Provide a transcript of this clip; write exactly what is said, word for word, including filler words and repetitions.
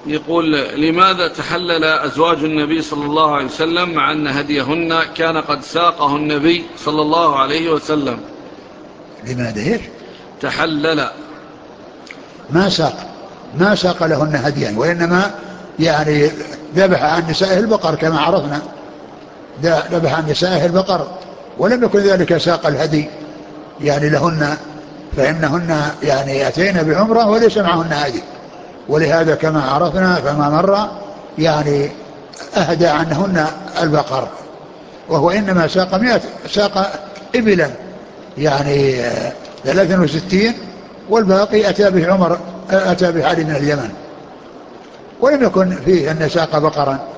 يقول: لماذا تحلل أزواج النبي صلى الله عليه وسلم مع أن هديهن كان قد ساقه النبي صلى الله عليه وسلم؟ لماذا إيش؟ تحلل. ما ساق ما ساق لهن هديا، وإنما يعني ذبح عن نسائه البقر كما عرفنا، ذبح عن نسائه البقر، ولم يكن ذلك ساق الهدي يعني لهن، فإنهن يعني أتينا بعمرة وليس معهن هدي، ولهذا كما عرفنا فما مر يعني أهدى عنهن البقر، وهو إنما ساق مئة ساق إبلا يعني ثلاثة وستين، والباقي أتى به عمر، أتى به علي من اليمن، ولم يكن فيه أن ساق بقرا.